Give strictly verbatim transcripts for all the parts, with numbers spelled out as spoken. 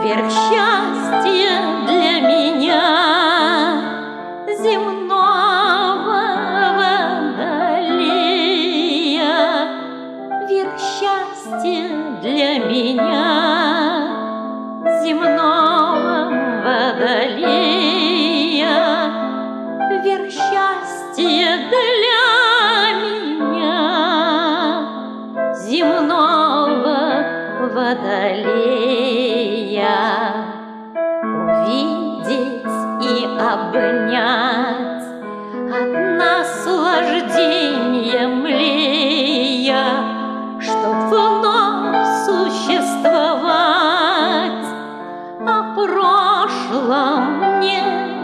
верх счастья для меня, земного водолея. Верх счастья для меня, земного водолея. Верх счастья для меня, земного водолея. Увидеть и обнять, от наслаждения млея, чтоб вновь существовать, о прошлом не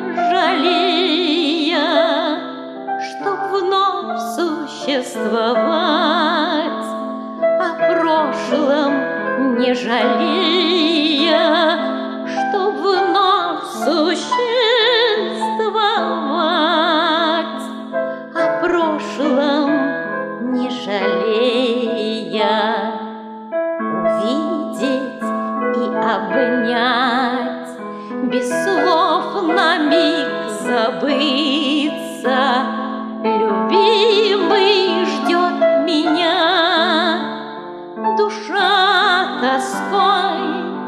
жалея, чтоб вновь существовать, о прошлом не жалея, чтоб вновь существовать, о прошлом не жалея. Увидеть и обнять, без слов на миг забыться. Любимый ждет меня, душа тоской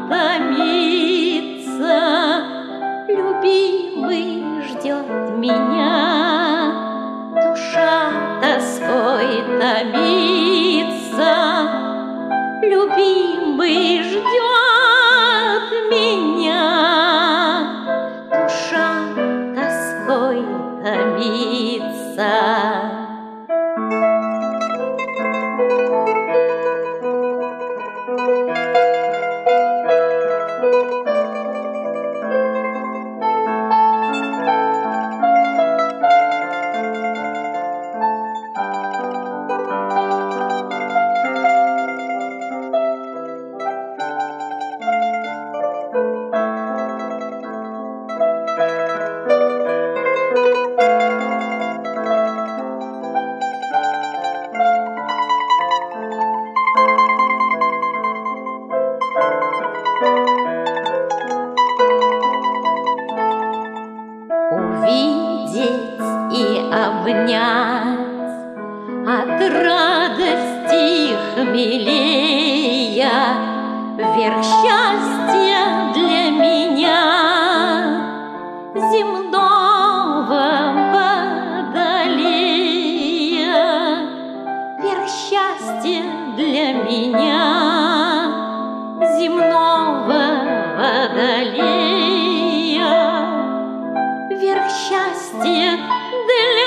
томится. Любимый ждет меня, душа тоской томится. Любимый ждет меня, душа тоской томится. Увидеть и обнять, от радости хмелея. Верх счастья для меня, земного водолея. Верх счастья для меня, земного водолея. Верх счастья для